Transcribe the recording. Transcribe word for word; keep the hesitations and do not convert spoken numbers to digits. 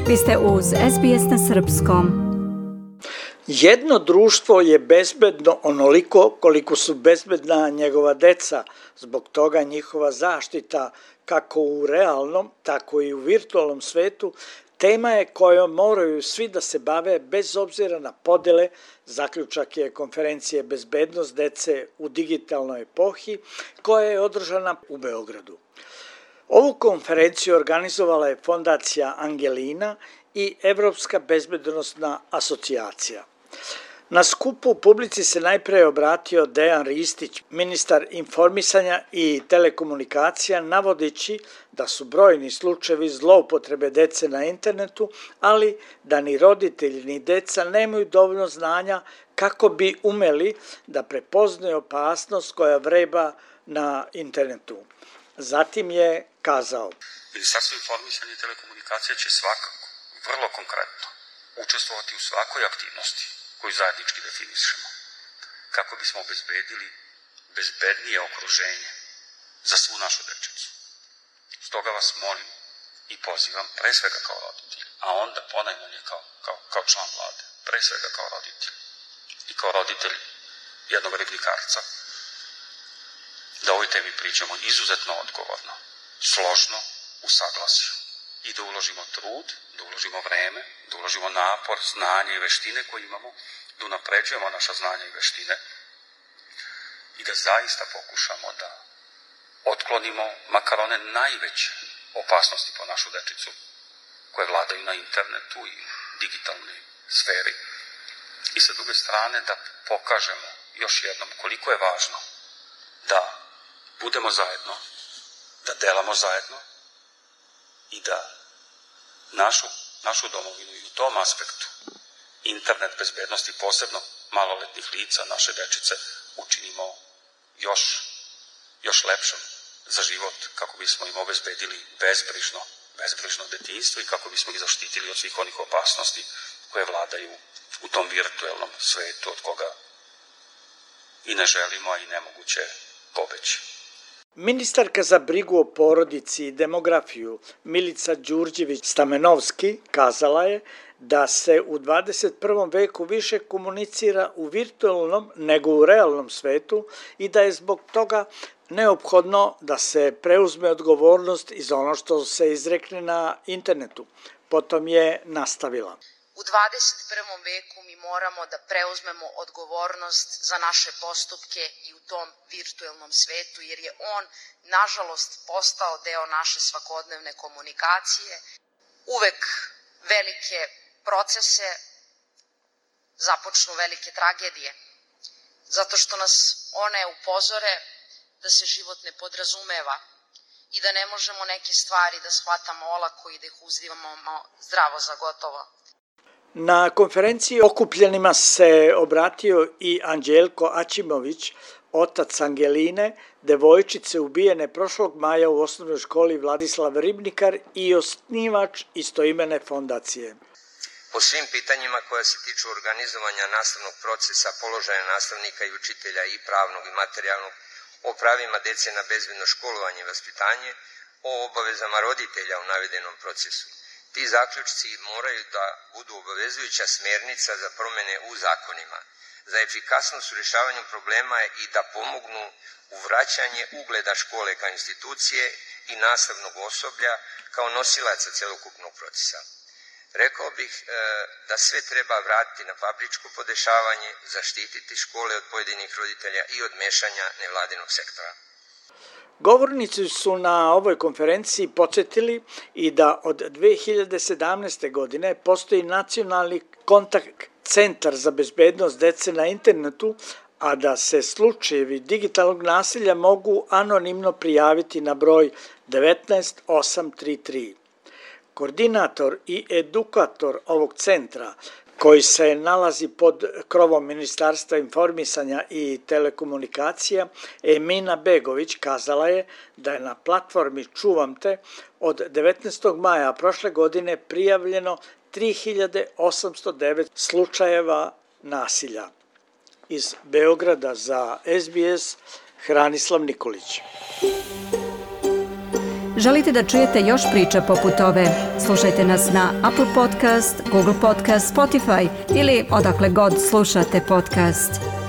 Vi ste uz S B S na srpskom. Jedno društvo je bezbedno onoliko koliko su bezbedna njegova deca, zbog toga njihova zaštita kako u realnom, tako i u virtualnom svetu tema je kojom moraju svi da se bave bez obzira na podele. Zaključak je konferencije Bezbednost dece u digitalnoj epohi koja je održana u Beogradu. Ovu konferenciju organizovala je Fondacija Angelina i Evropska bezbednosna asocijacija. Na skupu publici se najpre obratio Dejan Ristić, ministar informisanja i telekomunikacija, navodeći da su brojni slučajevi zloupotrebe dece na internetu, ali da ni roditelji ni deca nemaju dovoljno znanja kako bi umeli da prepoznaju opasnost koja vreba na internetu. Zatim je kazao: Ministarstvo informisanja i telekomunikacija će svakako, vrlo konkretno, učestvovati u svakoj aktivnosti koju zajednički definišemo, kako bismo obezbedili bezbednije okruženje za svu našu dečicu. Stoga vas molim i pozivam, pre svega kao roditelj, a onda ponajmanje kao, kao, kao član vlade, pre svega kao roditelj i kao roditelj jednog ribnikarca, da o ovoj temi pričamo izuzetno odgovorno, složno, u saglasju i da uložimo trud, da uložimo vreme, da uložimo napor, znanje i veštine koje imamo, da unapređujemo naša znanja i veštine i da zaista pokušamo da otklonimo makar one najveće opasnosti po našu dečicu koje vladaju na internetu i digitalnoj sferi. I sa druge strane da pokažemo još jednom koliko je važno da budemo zajedno, da delamo zajedno i da našu, našu domovinu i u tom aspektu internet bezbednosti, posebno maloletnih lica, naše dečice, učinimo još, još lepšom za život, kako bismo im obezbedili bezbrižno, bezbrižno detinjstvo i kako bismo ih zaštitili od svih onih opasnosti koje vladaju u tom virtualnom svetu od koga i ne želimo, a i nemoguće pobeći. Ministarka za brigu o porodici i demografiju Milica Đurđević-Stamenovski kazala je da se u dvadeset prvom veku više komunicira u virtualnom nego u realnom svetu i da je zbog toga neophodno da se preuzme odgovornost i za ono što se izrekne na internetu. Potom je nastavila: U dvadeset prvom veku mi moramo da preuzmemo odgovornost za naše postupke i u tom virtualnom svetu, jer je on, nažalost, postao deo naše svakodnevne komunikacije. Uvek velike procese započnu velike tragedije, zato što nas one upozore da se život ne podrazumeva i da ne možemo neke stvari da shvatamo olako i da ih uzimamo zdravo za gotovo. Na konferenciji okupljenima se obratio i Anđelko Aćimović, otac Angeline, devojčice ubijene prošlog maja u osnovnoj školi Vladislav Ribnikar i osnivač istoimene fondacije. Po svim pitanjima koja se tiču organizovanja nastavnog procesa, položaja nastavnika i učitelja i pravnog i materijalnog, o pravima dece na bezbedno školovanje i vaspitanje, o obavezama roditelja u navedenom procesu. Ti zaključci moraju da budu obavezujuća smernica za promene u zakonima, za efikasnost u rješavanju problema i da pomognu u vraćanje ugleda škole kao institucije i nastavnog osoblja kao nosilaca celokupnog procesa. Rekao bih e, da sve treba vratiti na fabričko podešavanje, zaštititi škole od pojedinih roditelja i od mešanja nevladinog sektora. Govornici su na ovoj konferenciji podsjetili i da od dve hiljade sedamnaeste. godine postoji nacionalni kontakt centar za bezbednost dece na internetu, a da se slučajevi digitalnog nasilja mogu anonimno prijaviti na broj devetnaest osam tri tri. Koordinator i edukator ovog centra, koji se nalazi pod krovom Ministarstva informisanja i telekomunikacija, Emina Begović, kazala je da je na platformi Čuvam te od devetnaestog maja prošle godine prijavljeno tri hiljade osamsto devet slučajeva nasilja. Iz Beograda za S B S, Hranislav Nikolić. Želite da čujete još priča poput ove? Slušajte nas na Apple Podcast, Google Podcast, Spotify ili odakle god slušate podcast.